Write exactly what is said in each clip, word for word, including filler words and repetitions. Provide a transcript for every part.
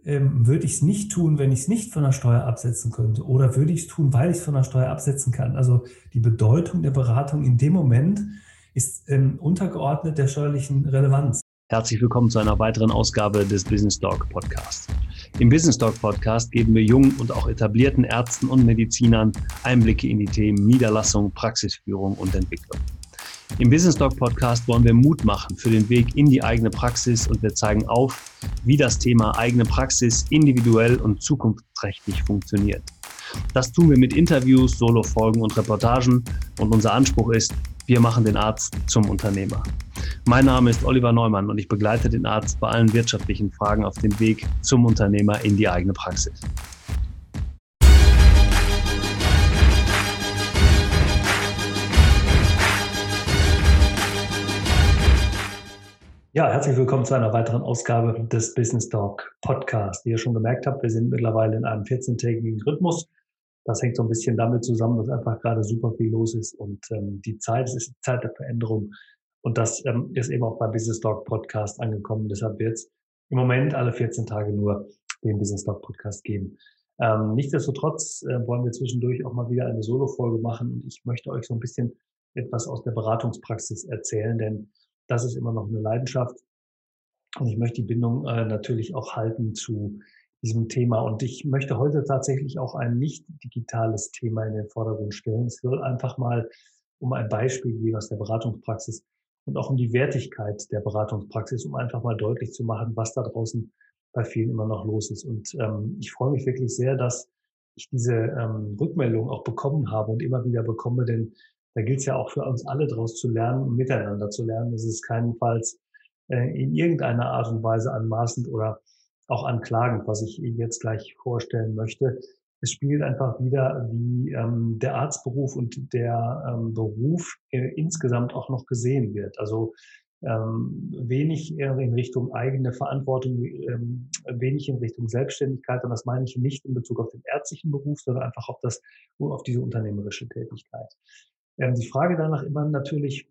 ähm, würde ich es nicht tun, wenn ich es nicht von der Steuer absetzen könnte? Oder würde ich es tun, weil ich es von der Steuer absetzen kann? Also die Bedeutung der Beratung in dem Moment ist ähm, untergeordnet der steuerlichen Relevanz. Herzlich willkommen zu einer weiteren Ausgabe des Business Talk Podcast. Im Business Talk Podcast geben wir jungen und auch etablierten Ärzten und Medizinern Einblicke in die Themen Niederlassung, Praxisführung und Entwicklung. Im Business Talk Podcast wollen wir Mut machen für den Weg in die eigene Praxis und wir zeigen auf, wie das Thema eigene Praxis individuell und zukunftsträchtig funktioniert. Das tun wir mit Interviews, Solofolgen und Reportagen und unser Anspruch ist, wir machen den Arzt zum Unternehmer. Mein Name ist Oliver Neumann und ich begleite den Arzt bei allen wirtschaftlichen Fragen auf dem Weg zum Unternehmer in die eigene Praxis. Ja, herzlich willkommen zu einer weiteren Ausgabe des Business Talk Podcast. Wie ihr schon gemerkt habt, wir sind mittlerweile in einem vierzehntägigen Rhythmus. Das hängt so ein bisschen damit zusammen, dass einfach gerade super viel los ist und ähm, die Zeit, es ist die Zeit der Veränderung. Und das ähm, ist eben auch beim Business Talk Podcast angekommen. Deshalb wird es im Moment alle vierzehn Tage nur den Business Talk Podcast geben. Ähm, nichtsdestotrotz äh, wollen wir zwischendurch auch mal wieder eine Solo-Folge machen und ich möchte euch so ein bisschen etwas aus der Beratungspraxis erzählen, denn das ist immer noch eine Leidenschaft und ich möchte die Bindung äh, natürlich auch halten zu diesem Thema. Und ich möchte heute tatsächlich auch ein nicht digitales Thema in den Vordergrund stellen. Es soll einfach mal um ein Beispiel gehen aus der Beratungspraxis und auch um die Wertigkeit der Beratungspraxis, um einfach mal deutlich zu machen, was da draußen bei vielen immer noch los ist. Und ähm, ich freue mich wirklich sehr, dass ich diese ähm, Rückmeldung auch bekommen habe und immer wieder bekomme, denn da gilt es ja auch für uns alle daraus zu lernen und miteinander zu lernen. Es ist keinenfalls äh, in irgendeiner Art und Weise anmaßend oder auch anklagend, was ich jetzt gleich vorstellen möchte. Es spiegelt einfach wieder, wie ähm, der Arztberuf und der ähm, Beruf äh, insgesamt auch noch gesehen wird. Also ähm, wenig in Richtung eigene Verantwortung, ähm, wenig in Richtung Selbstständigkeit. Und das meine ich nicht in Bezug auf den ärztlichen Beruf, sondern einfach auf das, auf diese unternehmerische Tätigkeit. Ähm, die Frage danach immer natürlich,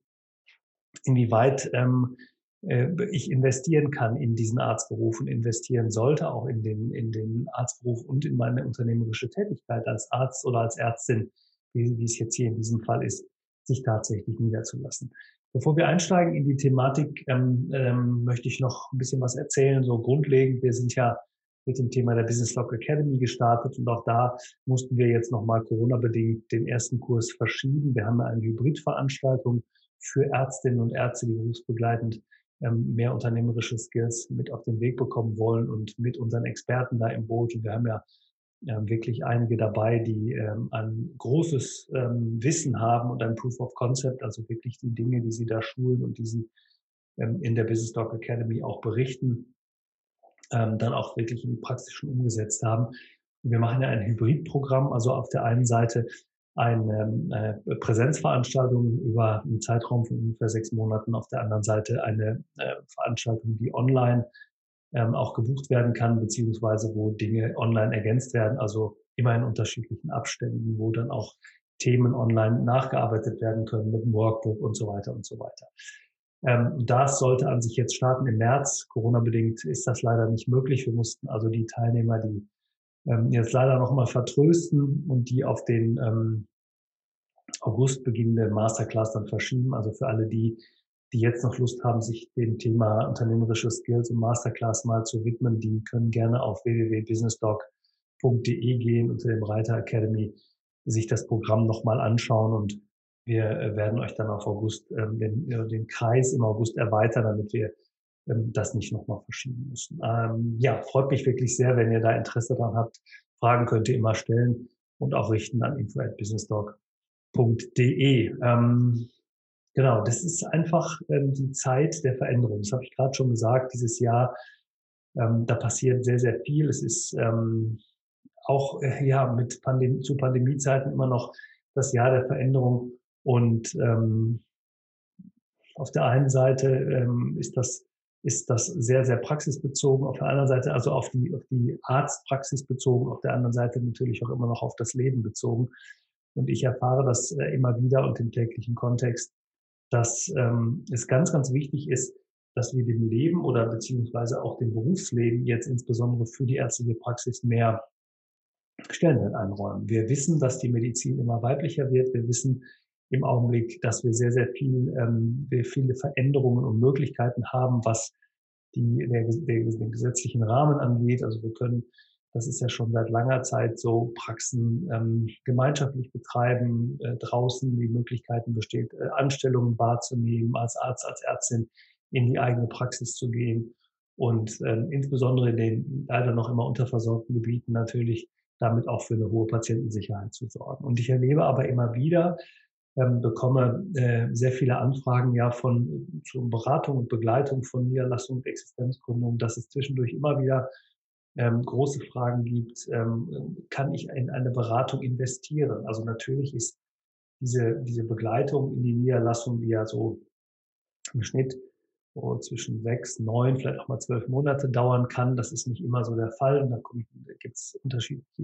inwieweit ähm, äh, ich investieren kann in diesen Arztberuf und investieren sollte auch in den, in den Arztberuf und in meine unternehmerische Tätigkeit als Arzt oder als Ärztin, wie, wie es jetzt hier in diesem Fall ist, sich tatsächlich niederzulassen. Bevor wir einsteigen in die Thematik, ähm, ähm, möchte ich noch ein bisschen was erzählen, so grundlegend. Wir sind ja mit dem Thema der Business Talk Academy gestartet und auch da mussten wir jetzt nochmal Corona-bedingt den ersten Kurs verschieben. Wir haben ja eine Hybridveranstaltung für Ärztinnen und Ärzte, die berufsbegleitend ähm, mehr unternehmerische Skills mit auf den Weg bekommen wollen und mit unseren Experten da im Boot. Und wir haben ja ähm, wirklich einige dabei, die ähm, ein großes ähm, Wissen haben und ein Proof of Concept, also wirklich die Dinge, die sie da schulen und die sie ähm, in der Business Talk Academy auch berichten, ähm, dann auch wirklich in die Praxis schon umgesetzt haben. Und wir machen ja ein Hybridprogramm, also auf der einen Seite eine äh, Präsenzveranstaltung über einen Zeitraum von ungefähr sechs Monaten, auf der anderen Seite eine äh, Veranstaltung, die online ähm, auch gebucht werden kann, beziehungsweise wo Dinge online ergänzt werden, also immer in unterschiedlichen Abständen, wo dann auch Themen online nachgearbeitet werden können mit dem Workbook und so weiter und so weiter. Ähm, das sollte an sich jetzt starten im März. Corona-bedingt ist das leider nicht möglich. Wir mussten also die Teilnehmer, die ähm, jetzt leider noch mal vertrösten und die auf den ähm, August beginnende Masterclass dann verschieben. Also für alle die, die jetzt noch Lust haben, sich dem Thema unternehmerische Skills und Masterclass mal zu widmen, die können gerne auf w w w punkt businesstalk punkt d e gehen unter dem Reiter Academy, sich das Programm nochmal anschauen und wir werden euch dann auf August ähm, den, den Kreis im August erweitern, damit wir ähm, das nicht nochmal verschieben müssen. Ähm, ja, freut mich wirklich sehr, wenn ihr da Interesse daran habt. Fragen könnt ihr immer stellen und auch richten an info at businesstalk punkt d e. Ähm, genau, das ist einfach ähm, die Zeit der Veränderung. Das habe ich gerade schon gesagt, dieses Jahr, ähm, da passiert sehr, sehr viel. Es ist ähm, auch äh, ja mit Pandemie, zu Pandemiezeiten immer noch das Jahr der Veränderung. Und ähm, auf der einen Seite ähm, ist das ist das sehr, sehr praxisbezogen. Auf der anderen Seite, also auf die, auf die Arztpraxis bezogen, auf der anderen Seite natürlich auch immer noch auf das Leben bezogen. Und ich erfahre das äh, immer wieder und im täglichen Kontext, dass ähm, es ganz, ganz wichtig ist, dass wir dem Leben oder beziehungsweise auch dem Berufsleben jetzt insbesondere für die ärztliche Praxis mehr Stellenwert einräumen. Wir wissen, dass die Medizin immer weiblicher wird. Wir wissen im Augenblick, dass wir sehr, sehr viel, ähm, wir viele Veränderungen und Möglichkeiten haben, was die, der, der, den gesetzlichen Rahmen angeht. Also wir können, das ist ja schon seit langer Zeit so, Praxen ähm, gemeinschaftlich betreiben, äh, draußen die Möglichkeiten besteht, äh, Anstellungen wahrzunehmen, als Arzt, als Ärztin in die eigene Praxis zu gehen und ähm, insbesondere in den leider noch immer unterversorgten Gebieten natürlich damit auch für eine hohe Patientensicherheit zu sorgen. Und ich erlebe aber immer wieder, ähm, bekomme äh, sehr viele Anfragen ja von zur Beratung und Begleitung von Niederlassung und Existenzgründung, dass es zwischendurch immer wieder ähm, große Fragen gibt, ähm, kann ich in eine Beratung investieren? Also natürlich ist diese, diese Begleitung in die Niederlassung, die ja so im Schnitt so zwischen sechs, neun, vielleicht auch mal zwölf Monate dauern kann. Das ist nicht immer so der Fall. Und da, da gibt es unterschiedliche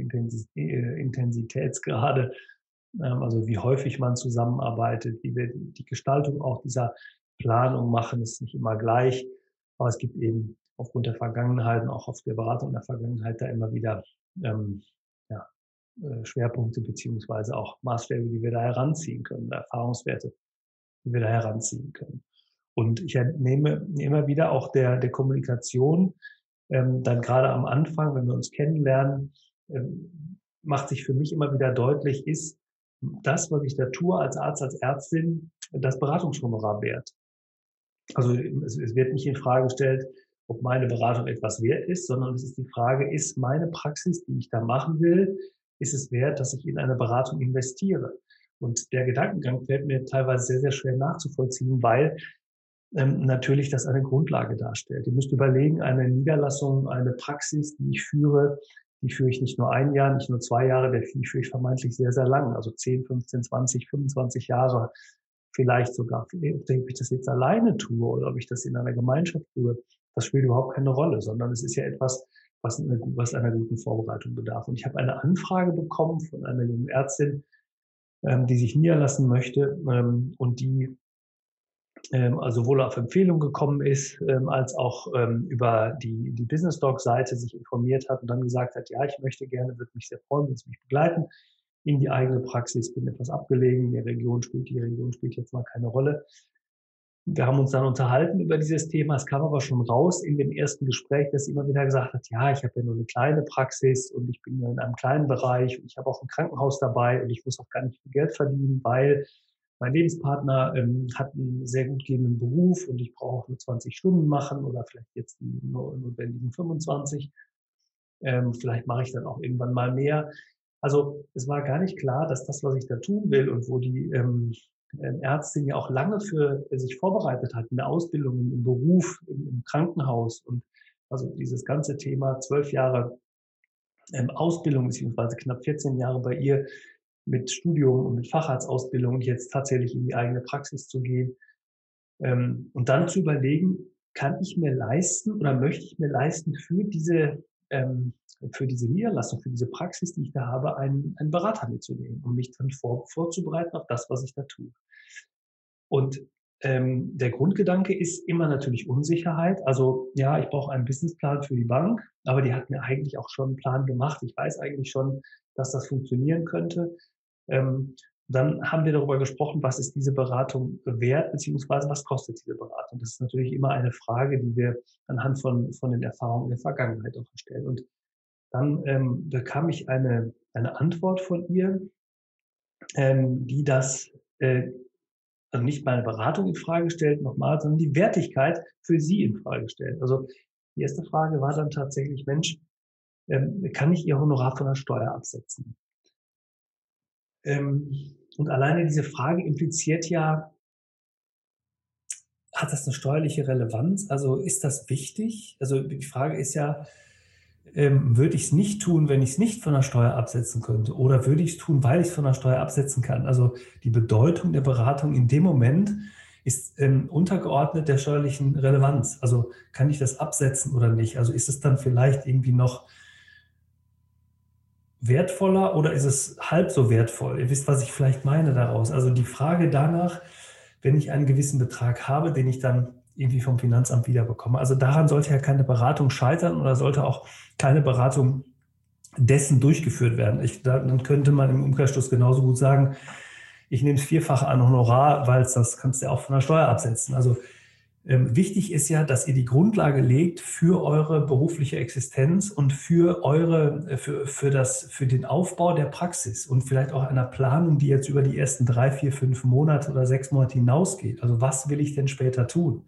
Intensitätsgrade, ähm, also wie häufig man zusammenarbeitet, wie wir die Gestaltung auch dieser Planung machen, ist nicht immer gleich. Aber es gibt eben aufgrund der Vergangenheit und auch auf der Beratung der Vergangenheit da immer wieder ähm, ja, Schwerpunkte beziehungsweise auch Maßstäbe, die wir da heranziehen können, Erfahrungswerte, die wir da heranziehen können. Und ich entnehme immer wieder auch der, der Kommunikation, ähm, dann gerade am Anfang, wenn wir uns kennenlernen, ähm, macht sich für mich immer wieder deutlich, ist das, was ich da tue als Arzt, als Ärztin, das Beratungshonorar wert. Also es, es wird nicht in Frage gestellt, ob meine Beratung etwas wert ist, sondern es ist die Frage, ist meine Praxis, die ich da machen will, ist es wert, dass ich in eine Beratung investiere? Und der Gedankengang fällt mir teilweise sehr, sehr schwer nachzuvollziehen, weil ähm, natürlich das eine Grundlage darstellt. Ihr müsst überlegen, eine Niederlassung, eine Praxis, die ich führe, die führe ich nicht nur ein Jahr, nicht nur zwei Jahre, die führe ich vermeintlich sehr, sehr lang, also zehn, fünfzehn, zwanzig, fünfundzwanzig Jahre, vielleicht sogar, ob ich das jetzt alleine tue oder ob ich das in einer Gemeinschaft tue, das spielt überhaupt keine Rolle, sondern es ist ja etwas, was, eine, was einer guten Vorbereitung bedarf. Und ich habe eine Anfrage bekommen von einer jungen Ärztin, ähm, die sich niederlassen möchte ähm, und die ähm, also sowohl auf Empfehlung gekommen ist, ähm, als auch ähm, über die, die Business Doc Seite sich informiert hat und dann gesagt hat, ja, ich möchte gerne, würde mich sehr freuen, wenn Sie mich begleiten in die eigene Praxis, bin etwas abgelegen, die Region spielt, die Region spielt jetzt mal keine Rolle. Wir haben uns dann unterhalten über dieses Thema. Es kam aber schon raus in dem ersten Gespräch, dass sie immer wieder gesagt hat, ja, ich habe ja nur eine kleine Praxis und ich bin nur in einem kleinen Bereich und ich habe auch ein Krankenhaus dabei und ich muss auch gar nicht viel Geld verdienen, weil mein Lebenspartner ähm, hat einen sehr gut gehenden Beruf und ich brauche auch nur zwanzig Stunden machen oder vielleicht jetzt die nur notwendigen fünfundzwanzig. Ähm, vielleicht mache ich dann auch irgendwann mal mehr. Also es war gar nicht klar, dass das, was ich da tun will und wo die ähm, Ärztin ja auch lange für sich vorbereitet hat, in der Ausbildung, im Beruf, im, im Krankenhaus und also dieses ganze Thema zwölf Jahre ähm, Ausbildung beziehungsweise knapp vierzehn Jahre bei ihr mit Studium und mit Facharztausbildung und jetzt tatsächlich in die eigene Praxis zu gehen ähm, und dann zu überlegen, kann ich mir leisten oder möchte ich mir leisten für diese ähm, für diese Niederlassung, für diese Praxis, die ich da habe, einen, einen Berater mitzunehmen, um mich dann vor, vorzubereiten auf das, was ich da tue. Und ähm, der Grundgedanke ist immer natürlich Unsicherheit. Also ja, ich brauche einen Businessplan für die Bank, aber die hat mir eigentlich auch schon einen Plan gemacht. Ich weiß eigentlich schon, dass das funktionieren könnte. Ähm, dann haben wir darüber gesprochen, was ist diese Beratung wert, beziehungsweise was kostet diese Beratung. Das ist natürlich immer eine Frage, die wir anhand von, von den Erfahrungen der Vergangenheit auch stellen. Und dann ähm, bekam ich eine, eine Antwort von ihr, ähm, die das äh, also nicht meine Beratung in Frage stellt, nochmal, sondern die Wertigkeit für sie in Frage stellt. Also die erste Frage war dann tatsächlich, Mensch, ähm, kann ich Ihr Honorar von der Steuer absetzen? Ähm, und alleine diese Frage impliziert ja, hat das eine steuerliche Relevanz? Also ist das wichtig? Also die Frage ist ja, Ähm, würde ich es nicht tun, wenn ich es nicht von der Steuer absetzen könnte? Oder würde ich es tun, weil ich es von der Steuer absetzen kann? Also die Bedeutung der Beratung in dem Moment ist ähm, untergeordnet der steuerlichen Relevanz. Also kann ich das absetzen oder nicht? Also ist es dann vielleicht irgendwie noch wertvoller oder ist es halb so wertvoll? Ihr wisst, was ich vielleicht meine daraus. Also die Frage danach, wenn ich einen gewissen Betrag habe, den ich dann irgendwie vom Finanzamt wiederbekomme. Also daran sollte ja keine Beratung scheitern oder sollte auch keine Beratung dessen durchgeführt werden. Ich, dann könnte man im Umkehrschluss genauso gut sagen, ich nehme es vierfach an Honorar, weil das kannst du ja auch von der Steuer absetzen. Also ähm, wichtig ist ja, dass ihr die Grundlage legt für eure berufliche Existenz und für eure, für, für das, für den Aufbau der Praxis und vielleicht auch einer Planung, die jetzt über die ersten drei, vier, fünf Monate oder sechs Monate hinausgeht. Also was will ich denn später tun?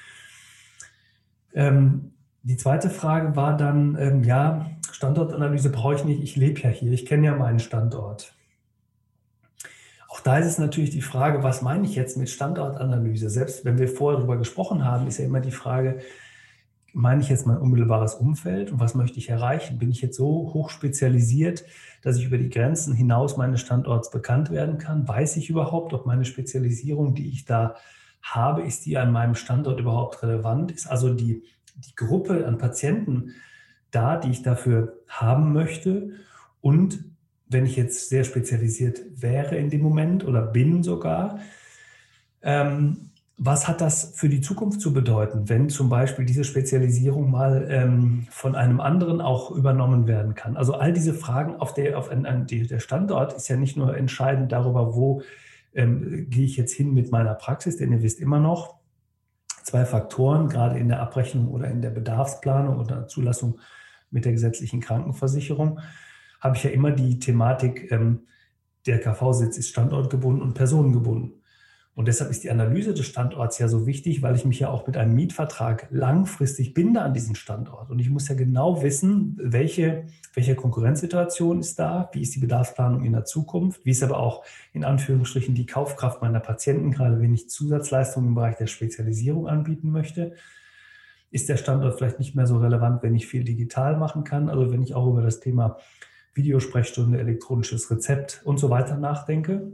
Ähm, die zweite Frage war dann, ähm, ja, Standortanalyse brauche ich nicht, ich lebe ja hier, ich kenne ja meinen Standort. Auch da ist es natürlich die Frage, was meine ich jetzt mit Standortanalyse? Selbst wenn wir vorher darüber gesprochen haben, ist ja immer die Frage, meine ich jetzt mein unmittelbares Umfeld und was möchte ich erreichen? Bin ich jetzt so hoch spezialisiert, dass ich über die Grenzen hinaus meines Standorts bekannt werden kann? Weiß ich überhaupt, ob meine Spezialisierung, die ich da habe, ist die an meinem Standort überhaupt relevant? Ist also die, die Gruppe an Patienten da, die ich dafür haben möchte? Und wenn ich jetzt sehr spezialisiert wäre in dem Moment oder bin sogar, ähm, was hat das für die Zukunft zu bedeuten, wenn zum Beispiel diese Spezialisierung mal ähm, von einem anderen auch übernommen werden kann? Also all diese Fragen auf der, auf ein, ein, der Standort ist ja nicht nur entscheidend darüber, wo ähm, gehe ich jetzt hin mit meiner Praxis, denn ihr wisst immer noch, zwei Faktoren, gerade in der Abrechnung oder in der Bedarfsplanung oder Zulassung mit der gesetzlichen Krankenversicherung, habe ich ja immer die Thematik, ähm, der K V-Sitz ist standortgebunden und personengebunden. Und deshalb ist die Analyse des Standorts ja so wichtig, weil ich mich ja auch mit einem Mietvertrag langfristig binde an diesen Standort. Und ich muss ja genau wissen, welche, welche Konkurrenzsituation ist da, wie ist die Bedarfsplanung in der Zukunft, wie ist aber auch in Anführungsstrichen die Kaufkraft meiner Patienten, gerade wenn ich Zusatzleistungen im Bereich der Spezialisierung anbieten möchte. Ist der Standort vielleicht nicht mehr so relevant, wenn ich viel digital machen kann, also wenn ich auch über das Thema Videosprechstunde, elektronisches Rezept und so weiter nachdenke.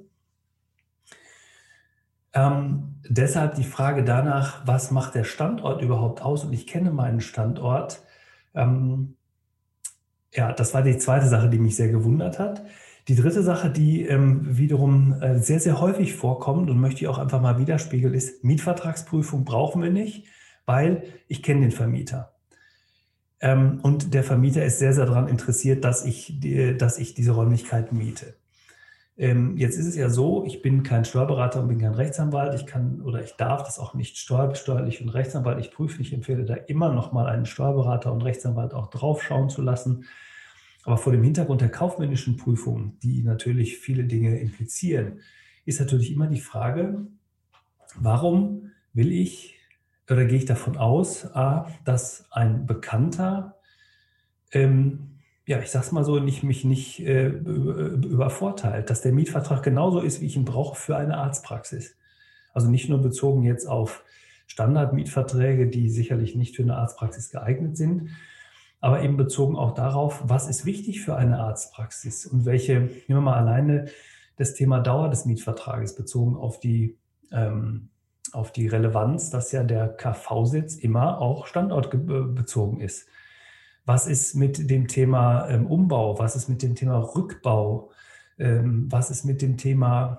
Ähm, deshalb die Frage danach, was macht der Standort überhaupt aus? Und ich kenne meinen Standort. Ähm, ja, das war die zweite Sache, die mich sehr gewundert hat. Die dritte Sache, die ähm, wiederum äh, sehr, sehr häufig vorkommt und möchte ich auch einfach mal widerspiegeln, ist, Mietvertragsprüfung brauchen wir nicht, weil ich kenne den Vermieter. Ähm, und der Vermieter ist sehr, sehr daran interessiert, dass ich, die, dass ich diese Räumlichkeit miete. Ähm, jetzt ist es ja so, ich bin kein Steuerberater und bin kein Rechtsanwalt. Ich kann oder ich darf das auch nicht steuer, steuerlich und rechtsanwaltlich prüfen. Ich empfehle da immer noch mal einen Steuerberater und Rechtsanwalt auch drauf schauen zu lassen. Aber vor dem Hintergrund der kaufmännischen Prüfung, die natürlich viele Dinge implizieren, ist natürlich immer die Frage, warum will ich oder gehe ich davon aus, A, dass ein Bekannter, ähm, ja, ich sag's mal so, nicht, mich nicht äh, übervorteilt, dass der Mietvertrag genauso ist, wie ich ihn brauche für eine Arztpraxis. Also nicht nur bezogen jetzt auf Standardmietverträge, die sicherlich nicht für eine Arztpraxis geeignet sind, aber eben bezogen auch darauf, was ist wichtig für eine Arztpraxis und welche, nehmen wir mal alleine das Thema Dauer des Mietvertrages bezogen auf die, ähm, auf die Relevanz, dass ja der K V-Sitz immer auch standortbezogen ist. Was ist mit dem Thema ähm, Umbau? Was ist mit dem Thema Rückbau? Ähm, was ist mit dem Thema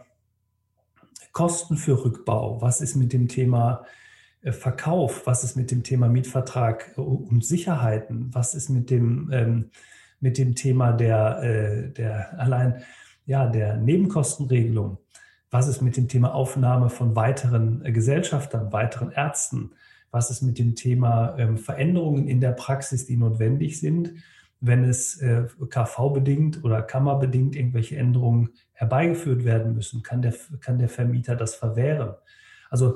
Kosten für Rückbau? Was ist mit dem Thema äh, Verkauf? Was ist mit dem Thema Mietvertrag äh, und Sicherheiten? Was ist mit dem, ähm, mit dem Thema der, äh, der allein ja, der Nebenkostenregelung? Was ist mit dem Thema Aufnahme von weiteren äh, Gesellschaftern, weiteren Ärzten? Was ist mit dem Thema ähm, Veränderungen in der Praxis, die notwendig sind, wenn es äh, K V-bedingt oder kammerbedingt irgendwelche Änderungen herbeigeführt werden müssen? Kann der, kann der Vermieter das verwehren? Also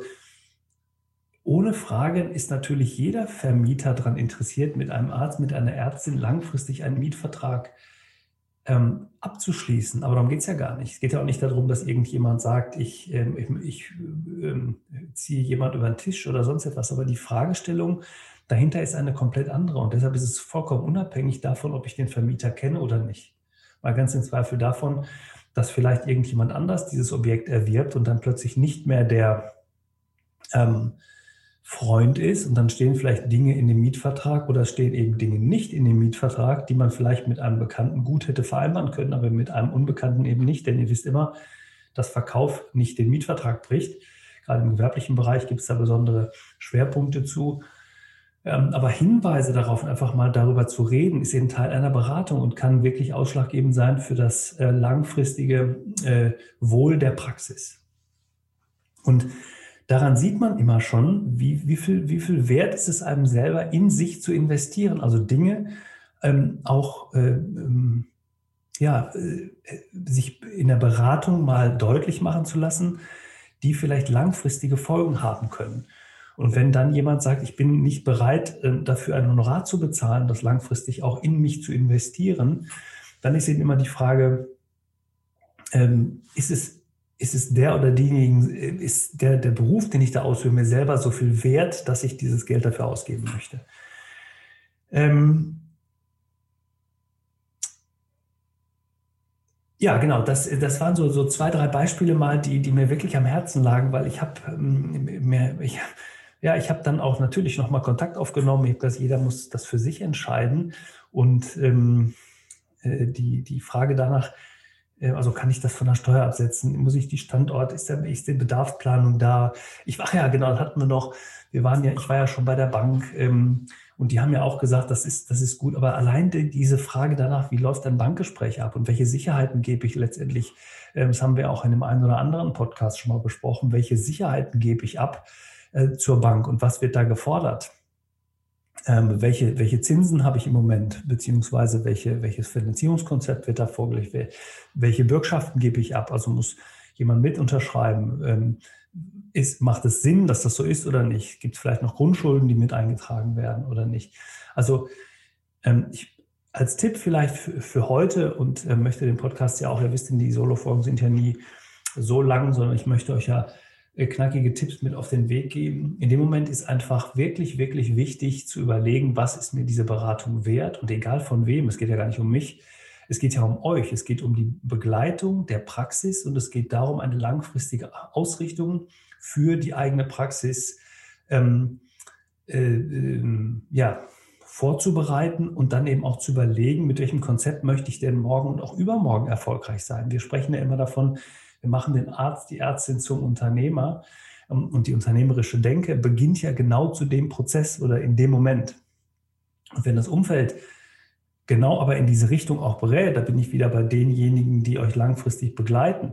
ohne Frage ist natürlich jeder Vermieter daran interessiert, mit einem Arzt, mit einer Ärztin langfristig einen Mietvertrag ähm, abzuschließen. Aber darum geht es ja gar nicht. Es geht ja auch nicht darum, dass irgendjemand sagt, ich, ähm, ich, ich ähm, ziehe jemand über den Tisch oder sonst etwas. Aber die Fragestellung dahinter ist eine komplett andere. Und deshalb ist es vollkommen unabhängig davon, ob ich den Vermieter kenne oder nicht. Mal ganz im Zweifel davon, dass vielleicht irgendjemand anders dieses Objekt erwirbt und dann plötzlich nicht mehr der ähm, Freund ist und dann stehen vielleicht Dinge in dem Mietvertrag oder stehen eben Dinge nicht in dem Mietvertrag, die man vielleicht mit einem Bekannten gut hätte vereinbaren können, aber mit einem Unbekannten eben nicht, denn ihr wisst immer, dass Verkauf nicht den Mietvertrag bricht. Gerade im gewerblichen Bereich gibt es da besondere Schwerpunkte zu. Ähm, aber Hinweise darauf, einfach mal darüber zu reden, ist eben Teil einer Beratung und kann wirklich ausschlaggebend sein für das äh, langfristige äh, Wohl der Praxis. Und daran sieht man immer schon, wie, wie, viel, wie viel wert ist es einem selber, in sich zu investieren. Also Dinge ähm, auch äh, ähm, ja, äh, sich in der Beratung mal deutlich machen zu lassen, die vielleicht langfristige Folgen haben können. Und wenn dann jemand sagt, ich bin nicht bereit, dafür ein Honorar zu bezahlen, das langfristig auch in mich zu investieren, dann ist eben immer die Frage, ähm, ist es, ist es der oder diejenigen, ist der, der Beruf, den ich da ausübe, mir selber so viel wert, dass ich dieses Geld dafür ausgeben möchte? Ähm, Ja, genau. Das, das waren so, so zwei, drei Beispiele mal, die, die mir wirklich am Herzen lagen, weil ich habe ähm, mir, ich, ja, ich habe dann auch natürlich nochmal Kontakt aufgenommen. Ich habe gesagt, jeder muss das für sich entscheiden. Und ähm, äh, die, die Frage danach, äh, also kann ich das von der Steuer absetzen? Muss ich die Standort, ist, der, ist die Bedarfsplanung da? Ich war ja, genau, das hatten wir noch. Wir waren ja, ich war ja schon bei der Bank. Ähm, Und die haben ja auch gesagt, das ist, das ist gut. Aber allein die, diese Frage danach, wie läuft ein Bankgespräch ab und welche Sicherheiten gebe ich letztendlich, äh, das haben wir auch in dem einen oder anderen Podcast schon mal besprochen, welche Sicherheiten gebe ich ab äh, zur Bank und was wird da gefordert? Ähm, welche, welche Zinsen habe ich im Moment, beziehungsweise welche, welches Finanzierungskonzept wird da vorgelegt? Welche Bürgschaften gebe ich ab? Also muss jemand mit unterschreiben? Ähm, Ist, macht es Sinn, dass das so ist oder nicht? Gibt es vielleicht noch Grundschulden, die mit eingetragen werden oder nicht? Also ähm, ich, als Tipp vielleicht für, für heute und äh, möchte den Podcast ja auch, ihr wisst, die Solo-Folgen sind ja nie so lang, sondern ich möchte euch ja äh, knackige Tipps mit auf den Weg geben. In dem Moment ist einfach wirklich, wirklich wichtig zu überlegen, was ist mir diese Beratung wert und egal von wem, es geht ja gar nicht um mich, es geht ja um euch, es geht um die Begleitung der Praxis und es geht darum, eine langfristige Ausrichtung für die eigene Praxis ähm, äh, äh, ja, vorzubereiten und dann eben auch zu überlegen, mit welchem Konzept möchte ich denn morgen und auch übermorgen erfolgreich sein. Wir sprechen ja immer davon, wir machen den Arzt, die Ärztin zum Unternehmer ähm, und die unternehmerische Denke beginnt ja genau zu dem Prozess oder in dem Moment. Und wenn das Umfeld genau aber in diese Richtung auch berät, da bin ich wieder bei denjenigen, die euch langfristig begleiten.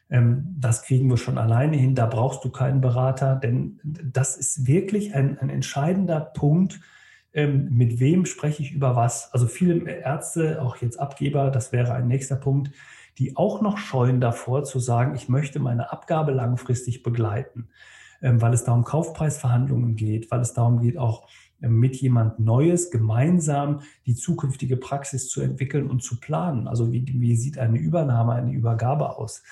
Das kriegen wir schon alleine hin, da brauchst du keinen Berater, denn das ist wirklich ein, ein entscheidender Punkt, mit wem spreche ich über was. Also viele Ärzte, auch jetzt Abgeber, das wäre ein nächster Punkt, die auch noch scheuen davor zu sagen, ich möchte meine Abgabe langfristig begleiten, weil es da um Kaufpreisverhandlungen geht, weil es darum geht, auch mit jemand Neues gemeinsam die zukünftige Praxis zu entwickeln und zu planen. Also wie, wie sieht eine Übernahme, eine Übergabe aus?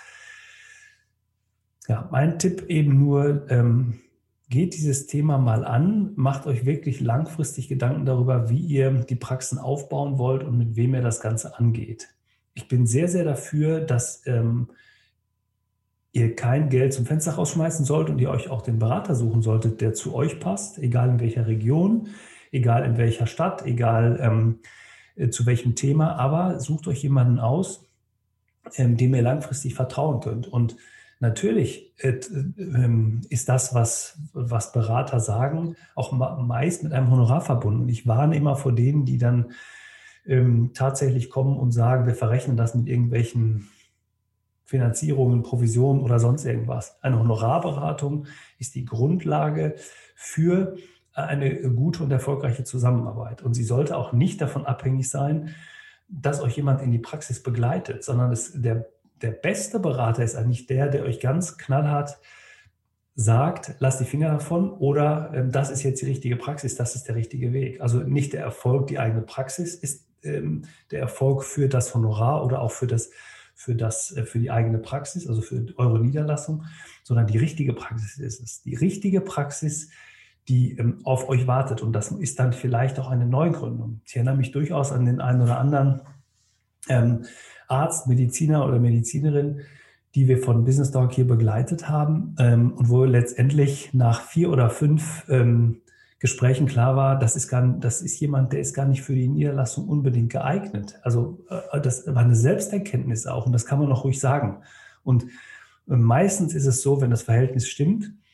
Ja, mein Tipp eben nur, ähm, geht dieses Thema mal an, macht euch wirklich langfristig Gedanken darüber, wie ihr die Praxen aufbauen wollt und mit wem ihr das Ganze angeht. Ich bin sehr, sehr dafür, dass ähm, ihr kein Geld zum Fenster rausschmeißen sollt und ihr euch auch den Berater suchen solltet, der zu euch passt, egal in welcher Region, egal in welcher Stadt, egal ähm, äh, zu welchem Thema, aber sucht euch jemanden aus, ähm, dem ihr langfristig vertrauen könnt. Und natürlich äh, äh, ist das, was, was Berater sagen, auch meist mit einem Honorar verbunden. Und ich warne immer vor denen, die dann ähm, tatsächlich kommen und sagen, wir verrechnen das mit irgendwelchen Finanzierungen, Provisionen oder sonst irgendwas. Eine Honorarberatung ist die Grundlage für eine gute und erfolgreiche Zusammenarbeit. Und sie sollte auch nicht davon abhängig sein, dass euch jemand in die Praxis begleitet, sondern es, der, der beste Berater ist eigentlich der, der euch ganz knallhart sagt, lasst die Finger davon oder ähm, das ist jetzt die richtige Praxis, das ist der richtige Weg. Also nicht der Erfolg, die eigene Praxis ist ähm, der Erfolg für das Honorar oder auch für das für, das, für die eigene Praxis, also für eure Niederlassung, sondern die richtige Praxis ist es. Die richtige Praxis, die ähm, auf euch wartet. Und das ist dann vielleicht auch eine Neugründung. Ich erinnere mich durchaus an den einen oder anderen ähm, Arzt, Mediziner oder Medizinerin, die wir von Business Talk hier begleitet haben ähm, und wo letztendlich nach vier oder fünf ähm, Gesprächen klar war, das ist, gar, das ist jemand, der ist gar nicht für die Niederlassung unbedingt geeignet. Also äh, das war eine Selbsterkenntnis auch und das kann man auch ruhig sagen. Und äh, meistens ist es so, wenn das Verhältnis stimmt,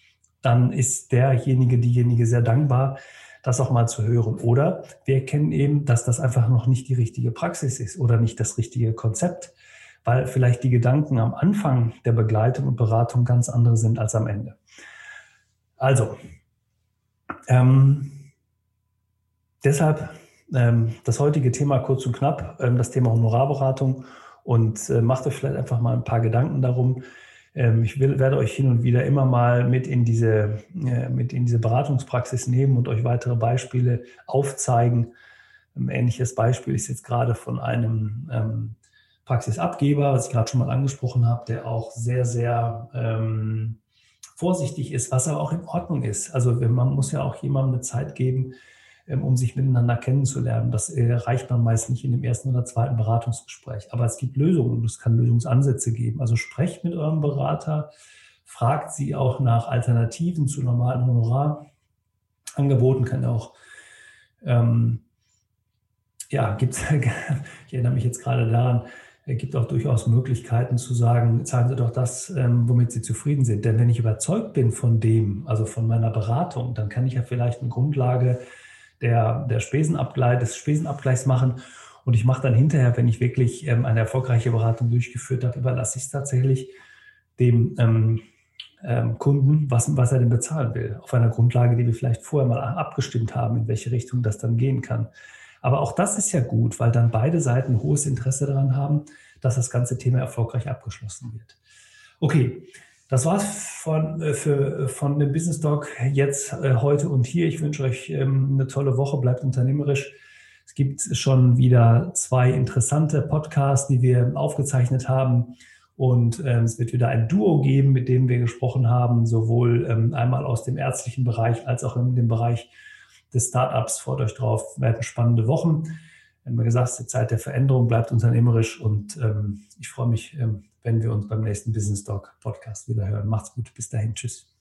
dann ist derjenige, diejenige sehr dankbar, das auch mal zu hören. Oder wir erkennen eben, dass das einfach noch nicht die richtige Praxis ist oder nicht das richtige Konzept, weil vielleicht die Gedanken am Anfang der Begleitung und Beratung ganz andere sind als am Ende. Also, ähm, deshalb ähm, das heutige Thema kurz und knapp, ähm, das Thema Honorarberatung, und äh, macht euch vielleicht einfach mal ein paar Gedanken darum. Ähm, ich will, werde euch hin und wieder immer mal mit in diese, äh, mit in diese Beratungspraxis nehmen und euch weitere Beispiele aufzeigen. Ein ähnliches Beispiel ist jetzt gerade von einem ähm, Praxisabgeber, was ich gerade schon mal angesprochen habe, der auch sehr, sehr ähm, vorsichtig ist, was aber auch in Ordnung ist. Also man muss ja auch jemandem eine Zeit geben, um sich miteinander kennenzulernen. Das erreicht man meist nicht in dem ersten oder zweiten Beratungsgespräch. Aber es gibt Lösungen und es kann Lösungsansätze geben. Also sprecht mit eurem Berater, fragt sie auch nach Alternativen zu normalen Honorarangeboten. Kann auch, ähm, ja, gibt's, ich erinnere mich jetzt gerade daran, es gibt auch durchaus Möglichkeiten zu sagen, zahlen Sie doch das, ähm, womit Sie zufrieden sind. Denn wenn ich überzeugt bin von dem, also von meiner Beratung, dann kann ich ja vielleicht eine Grundlage der, der Spesenabgleich, des Spesenabgleichs machen. Und ich mache dann hinterher, wenn ich wirklich ähm, eine erfolgreiche Beratung durchgeführt habe, überlasse ich es tatsächlich dem ähm, ähm, Kunden, was, was er denn bezahlen will. Auf einer Grundlage, die wir vielleicht vorher mal abgestimmt haben, in welche Richtung das dann gehen kann. Aber auch das ist ja gut, weil dann beide Seiten hohes Interesse daran haben, dass das ganze Thema erfolgreich abgeschlossen wird. Okay, das war's von, für, von dem Business Talk jetzt, äh, heute und hier. Ich wünsche euch ähm, eine tolle Woche, bleibt unternehmerisch. Es gibt schon wieder zwei interessante Podcasts, die wir aufgezeichnet haben. Und ähm, es wird wieder ein Duo geben, mit dem wir gesprochen haben, sowohl ähm, einmal aus dem ärztlichen Bereich als auch in dem Bereich des Startups. Freut euch drauf, werden spannende Wochen. Wir haben gesagt, es ist die Zeit der Veränderung, bleibt unternehmerisch, und ähm, ich freue mich, ähm, wenn wir uns beim nächsten Business Talk Podcast wieder hören. Macht's gut, bis dahin, tschüss.